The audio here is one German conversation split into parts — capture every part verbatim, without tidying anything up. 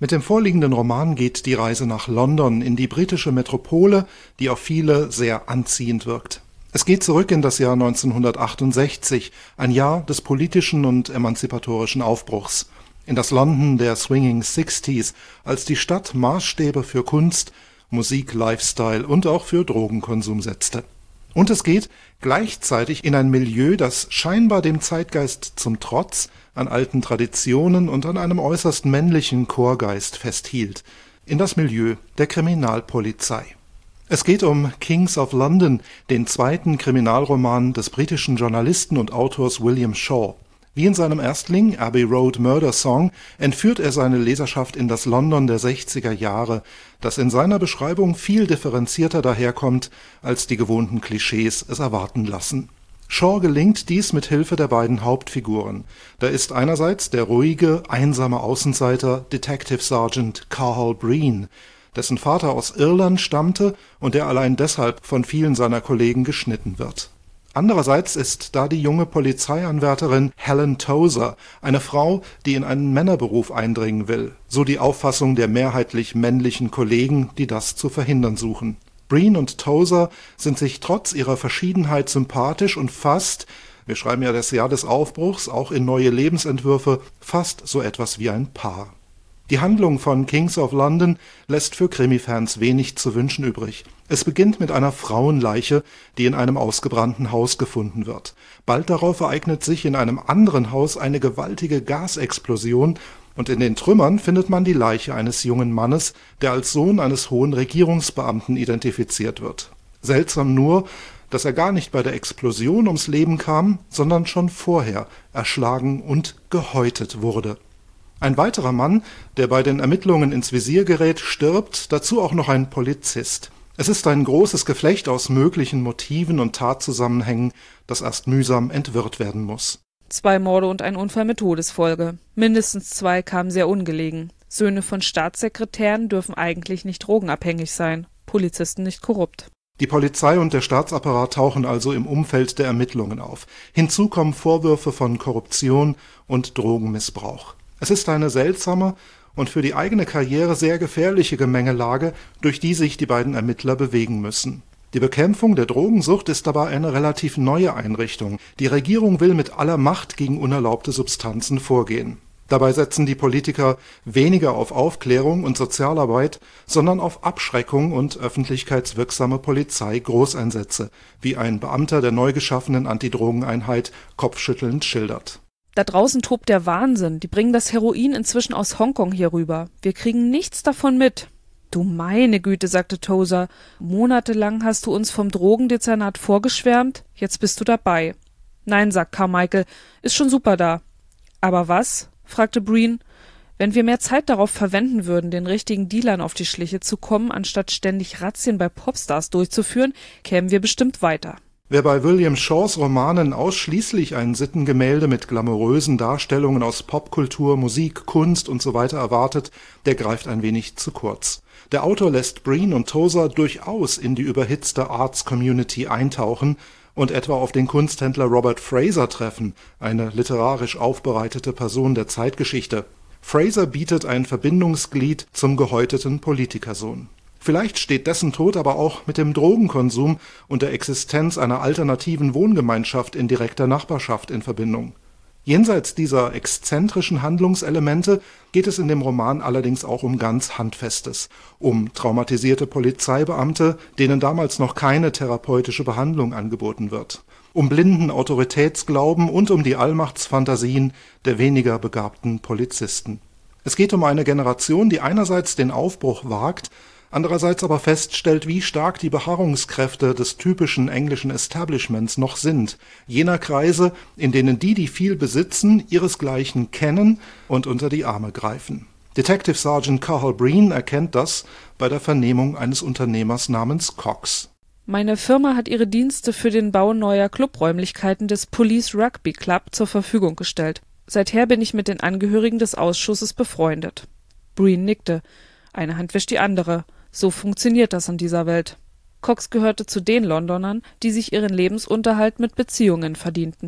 Mit dem vorliegenden Roman geht die Reise nach London, in die britische Metropole, die auf viele sehr anziehend wirkt. Es geht zurück in das Jahr neunzehnhundertachtundsechzig, ein Jahr des politischen und emanzipatorischen Aufbruchs. In das London der Swinging Sixties, als die Stadt Maßstäbe für Kunst, Musik, Lifestyle und auch für Drogenkonsum setzte. Und es geht gleichzeitig in ein Milieu, das scheinbar dem Zeitgeist zum Trotz an alten Traditionen und an einem äußerst männlichen Chorgeist festhielt, in das Milieu der Kriminalpolizei. Es geht um Kings of London, den zweiten Kriminalroman des britischen Journalisten und Autors William Shaw. Wie in seinem Erstling Abbey Road Murder Song entführt er seine Leserschaft in das London der sechziger Jahre, das in seiner Beschreibung viel differenzierter daherkommt, als die gewohnten Klischees es erwarten lassen. Shaw gelingt dies mit Hilfe der beiden Hauptfiguren. Da ist einerseits der ruhige, einsame Außenseiter Detective Sergeant Cathal Breen, dessen Vater aus Irland stammte und der allein deshalb von vielen seiner Kollegen geschnitten wird. Andererseits ist da die junge Polizeianwärterin Helen Tozer, eine Frau, die in einen Männerberuf eindringen will, so die Auffassung der mehrheitlich männlichen Kollegen, die das zu verhindern suchen. Breen und Tozer sind sich trotz ihrer Verschiedenheit sympathisch und fast, wir schreiben ja das Jahr des Aufbruchs, auch in neue Lebensentwürfe, fast so etwas wie ein Paar. Die Handlung von Kings of London lässt für Krimi-Fans wenig zu wünschen übrig. Es beginnt mit einer Frauenleiche, die in einem ausgebrannten Haus gefunden wird. Bald darauf ereignet sich in einem anderen Haus eine gewaltige Gasexplosion und in den Trümmern findet man die Leiche eines jungen Mannes, der als Sohn eines hohen Regierungsbeamten identifiziert wird. Seltsam nur, dass er gar nicht bei der Explosion ums Leben kam, sondern schon vorher erschlagen und gehäutet wurde. Ein weiterer Mann, der bei den Ermittlungen ins Visier gerät, stirbt, dazu auch noch ein Polizist. Es ist ein großes Geflecht aus möglichen Motiven und Tatzusammenhängen, das erst mühsam entwirrt werden muss. Zwei Morde und ein Unfall mit Todesfolge. Mindestens zwei kamen sehr ungelegen. Söhne von Staatssekretären dürfen eigentlich nicht drogenabhängig sein, Polizisten nicht korrupt. Die Polizei und der Staatsapparat tauchen also im Umfeld der Ermittlungen auf. Hinzu kommen Vorwürfe von Korruption und Drogenmissbrauch. Es ist eine seltsame und für die eigene Karriere sehr gefährliche Gemengelage, durch die sich die beiden Ermittler bewegen müssen. Die Bekämpfung der Drogensucht ist dabei eine relativ neue Einrichtung. Die Regierung will mit aller Macht gegen unerlaubte Substanzen vorgehen. Dabei setzen die Politiker weniger auf Aufklärung und Sozialarbeit, sondern auf Abschreckung und öffentlichkeitswirksame Polizei-Großeinsätze, wie ein Beamter der neu geschaffenen Antidrogeneinheit kopfschüttelnd schildert. Da draußen tobt der Wahnsinn. Die bringen das Heroin inzwischen aus Hongkong hier rüber. Wir kriegen nichts davon mit. Du meine Güte, sagte Tozer. Monatelang hast du uns vom Drogendezernat vorgeschwärmt. Jetzt bist du dabei. Nein, sagt Carmichael, ist schon super da. Aber was? Fragte Breen. Wenn wir mehr Zeit darauf verwenden würden, den richtigen Dealern auf die Schliche zu kommen, anstatt ständig Razzien bei Popstars durchzuführen, kämen wir bestimmt weiter. Wer bei William Shaws Romanen ausschließlich ein Sittengemälde mit glamourösen Darstellungen aus Popkultur, Musik, Kunst usw. erwartet, der greift ein wenig zu kurz. Der Autor lässt Breen und Tozer durchaus in die überhitzte Arts-Community eintauchen und etwa auf den Kunsthändler Robert Fraser treffen, eine literarisch aufbereitete Person der Zeitgeschichte. Fraser bietet ein Verbindungsglied zum gehäuteten Politikersohn. Vielleicht steht dessen Tod aber auch mit dem Drogenkonsum und der Existenz einer alternativen Wohngemeinschaft in direkter Nachbarschaft in Verbindung. Jenseits dieser exzentrischen Handlungselemente geht es in dem Roman allerdings auch um ganz Handfestes, um traumatisierte Polizeibeamte, denen damals noch keine therapeutische Behandlung angeboten wird, um blinden Autoritätsglauben und um die Allmachtsfantasien der weniger begabten Polizisten. Es geht um eine Generation, die einerseits den Aufbruch wagt, andererseits aber feststellt, wie stark die Beharrungskräfte des typischen englischen Establishments noch sind, jener Kreise, in denen die, die viel besitzen, ihresgleichen kennen und unter die Arme greifen. Detective Sergeant Cathal Breen erkennt das bei der Vernehmung eines Unternehmers namens Cox. Meine Firma hat ihre Dienste für den Bau neuer Clubräumlichkeiten des Police Rugby Club zur Verfügung gestellt. Seither bin ich mit den Angehörigen des Ausschusses befreundet. Breen nickte. Eine Hand wäscht die andere. So funktioniert das in dieser Welt. Cox gehörte zu den Londonern, die sich ihren Lebensunterhalt mit Beziehungen verdienten.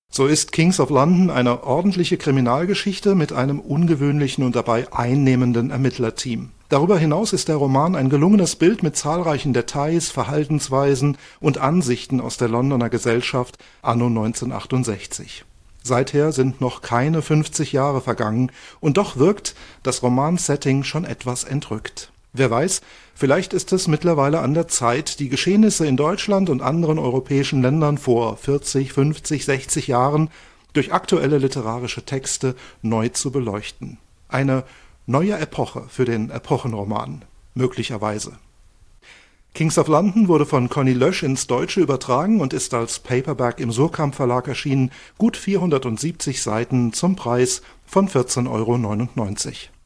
So ist Kings of London eine ordentliche Kriminalgeschichte mit einem ungewöhnlichen und dabei einnehmenden Ermittlerteam. Darüber hinaus ist der Roman ein gelungenes Bild mit zahlreichen Details, Verhaltensweisen und Ansichten aus der Londoner Gesellschaft anno neunzehnhundertachtundsechzig. Seither sind noch keine fünfzig Jahre vergangen, und doch wirkt das Romansetting schon etwas entrückt. Wer weiß, vielleicht ist es mittlerweile an der Zeit, die Geschehnisse in Deutschland und anderen europäischen Ländern vor vierzig, fünfzig, sechzig Jahren durch aktuelle literarische Texte neu zu beleuchten. Eine neue Epoche für den Epochenroman, möglicherweise. Kings of London wurde von Conny Lösch ins Deutsche übertragen und ist als Paperback im Suhrkamp Verlag erschienen, gut vierhundertsiebzig Seiten zum Preis von vierzehn Euro neunundneunzig.